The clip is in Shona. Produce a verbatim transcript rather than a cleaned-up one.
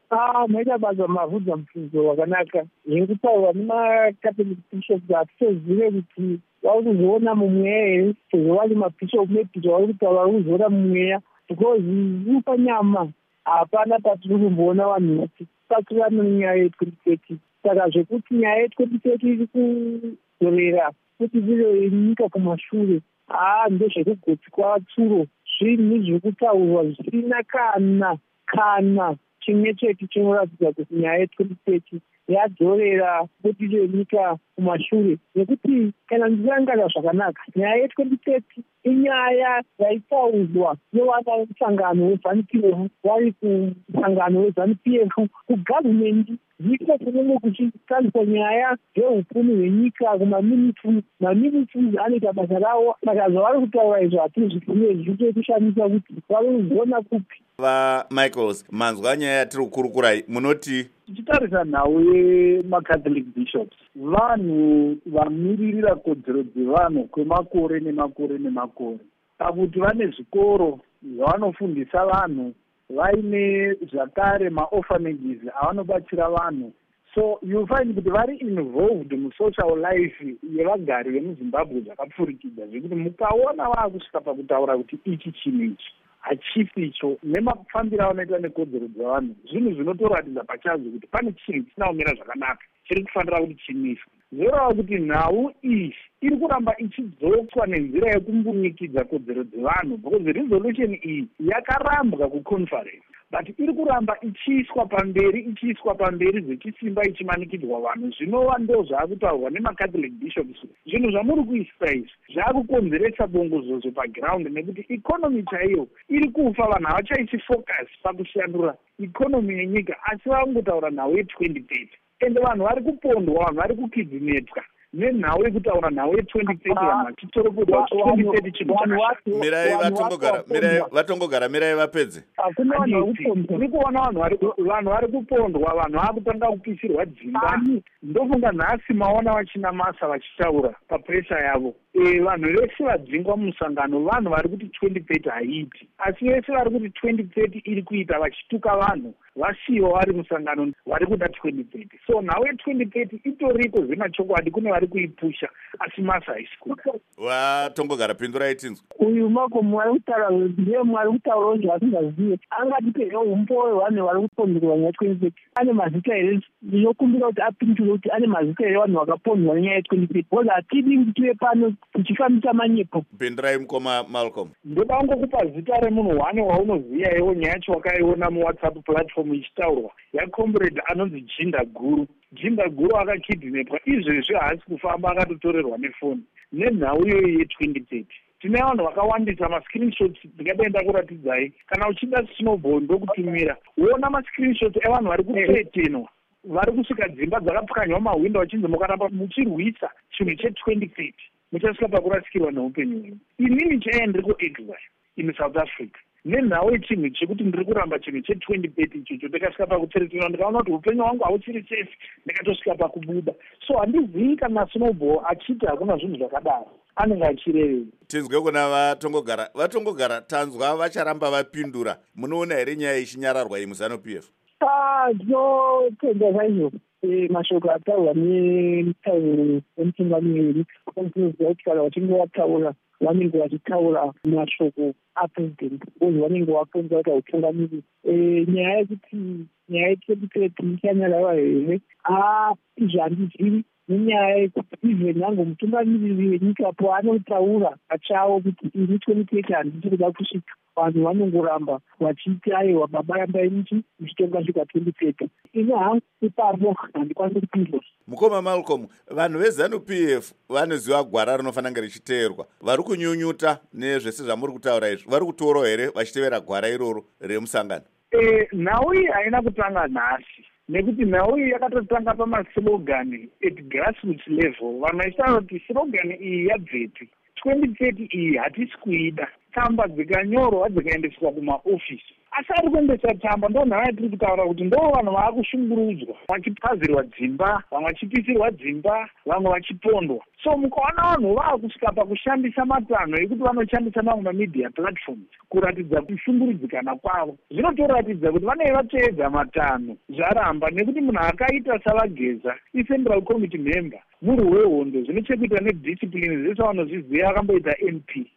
Ah, maita basa mavhudza mubvunzo wakanaka. Zvekutaura nemacatholic bishops hatisozive kuti vari kuzoona mumweya here sezvo vari mabhishop nebhishop vari kutaura vari kuzoona mumweya, because iri panyama hapana patiri kumboona vanhu vachitakurana nenyaya ye-twenty thirty. Saka zvekuti nyaya ye-twenty thirty iri kuzorera kuti iri nyika kumashure, haa ndezvekugotsi kwatsuro, zvinhu zvekutaurwa zvisina kana kana chimwe chete chinoratidza kuti nyaya ye-twenty thirty yadzorera kuti iri nyika kumashure. Nekuti kana ndichirangarira zvakanaka, nyaya ye-twenty thirty inyaya yaitaurwa nevana musangano weZANU-P F, vari kumusangano weZANU-P F kugavhumendi, ndiko kunenge kuchitariswa nyaya dzehupfumi hwenyika kumaminitri. Maminitri anoita basa ravo, saka zvavari kutaura izvo hatizvifune zvichitokushamisa kuti vari kuzona kupi. VaMichaels, manzwa nyaya yatiri kukurukurai, munoti? Tichitarisa nhau yemacatholic bishops, vanhu vamiririra kodzero dzevanhu kwemakore nemakore nemakore, pakuti vane zvikoro zvavanofundisa vanhu, vaine zvakare maorphanages avanobatsira vanhu. So you find kuti vari involved musocial life yevagari vemuZimbabwe zvakapfurikidza, zvekuti mukaona vaakusvika pakutaura kuti ichi chinhu ichi hachisi icho, nemafambiro avanoita nekodzero dzevanhu, zvinhu zvinotoratidza pachazvo kuti pane chinhu chisina kumira zvakanaka chiri kufanira kuti chimiswe. Zvoreva kuti nhau iyi iri kuramba ichidzotswa nenzira yekumbunyikidzwa kodzero dzevanhu, because resolution iyi yakarambwa kuconference, but iri kuramba ichiiswa pamberi ichiiswa pamberi zvechisimba ichimanikidzwa vanhu. Zvinova ndo zvaakutaurwa nemacatholic bishops. Zvinhu zvamuri kuisa izvi zvaakukonzeresa bongozozo paground, nekuti ikonomi chaiyo iri kufa. Vanhu havachaisi focus pakushandura ikonomi yenyika, asi vangotaura nhau ye-twenty thirty, ende vanhu vari kupondwa, vanhu vari kukidzinetwa nenhau yekutaura nhau ye-twenty thirty. Vanhu vachitoropodwa kuti twenty thirty chinhu chakashata. Mirai vatongogara, mirai vatongogara, mirai vapedze. Tiri kuona vanhu vari kupondwa, vanhu vakutanga kupisirwa dzimba. Ndofunga nhasi maona vachina masa vachitaura papresa yavo. E, vanhu vese vadzingwa musangano vanhu vari kuti twenty thirty haiiti, asi vese vari kuti twenty thirty iri kuita vachituka vanhu vasiwo vari musangano vari kuda twenty thirty. So nhau ye-twenty thirty itoriko zvemachokwadi, kune vari kuipusha, asi masa haisikuda. Vatongogara, pindurai tinzwa. Uyu Malcolm mwari kutaura ndiye mwari kutaurawo zvasingazive. Angatipewo umpoyo vanhu vari kupondwa nyaya ye-twenty thirty. Ane mazita here ndinokumbira kuti apindure kuti ane mazita here vanhu vakapondwa nenyaya ye-twenty thirty, because hatidi kuti tive pano tichifambisa manyepo. Pindurai mukoma Malcolm. Ndoda kungokupa zita remunhu wane waunoziva iwo, nyaya yacho wakaiona muWhatsApp platform ichitaurwa, yacomrade anonzi Jinda Guru. Jinda Guru akakidhinepwa, izvezvi haasi kufamba, akatotorerwa nefoni nenhau iyoyo ye-twenty thirty. Tine vanhu vakawandisa mascreenshots ndingaenda kuratidzai. Kana uchida snowball ndokutumira, uona mascreenshots evanhu vari kutetenwa, vari kusvika dzimba dzakapwanywa mahwindo vachinzi mukaramba muchirwisa chinhu che-twenty thirty muchasvika pakurasikirwa neupenyu hwenyu. Inini chaiye ndiri kuexile in South Africa nenhau yechinhu chekuti ndiri kuramba chinhu che-twenty thirty ichocho, ndikasvika pakutserekera ndikaona kuti upenyu hwangu hauchiri safe, ndikatosvika pakubuda. So handizivi kana snowball achiti hakuna zvinhu zvakadaro anenge achirevei. Tinzwe kuna vatongogara. Vatongogara, tanzwa vacharamba vapindura. Munoona here nyaya ichinyararwa iyi muZANU-P F? Ah, ndinotenda zvaizvo mashoko ataurwa nemutauro wemutungamiri wekuziva kuti kana vachinge vataura vanenge vachitaura mashoko apresident, uye vanenge vakonza kuti utungamiri. Nyaya yekuti nyaya ye-twenty thirty ichanyarara here, haa izvi handizivi. Nenyaya yekuti even nango mutungamiriri wenyika paanotaura pachawo kuti ini twenty thirty handisi kuda kusvika, vanhu vanongoramba vachiti aiwa baba rambai muchi muchitonga svika twenty thirty. Ini hangu ipapo handikwanisi kupindura. Mukoma Malcolm, vanhu veZANU-P F vanoziva gwara rinofanira kunge richiteerwa. Vari kunyunyuta nezvese zvamuri kutaura izvi, vari kutorawo here vachitevera gwara iroro remusangano? E, nhau iyi haina kutanga nhasi, nekuti nhau iyi yakatotanga pamaslogani at grassroots level. Vanhu vachitaura kuti slogani iyi yabveti, twenty thirty iyi hatisi kuida. Tsamba dzikanyorwa dzikaendeswa kumaofisi, asi ari kuendesa tamba. Ndo nhaya tiri kutaura kuti ndo vanhu vaakushungurudzwa, vachipazirwa dzimba, vamwe vachipisirwa dzimba, vamwe vachipondwa. So mukaona vanhu vaakusvika pakushandisa matanho ekuti vanoshandisa mamwe mamedia platforms kuratidza kushungurudzikana kwavo, zvinotoratidza kuti vanenge vatoedza matanho zvaramba, nekuti munhu akaita savageza iCentral Committee member muri wehondo zvine chekuita nediscipline zvese vanozviziva akamboita M P.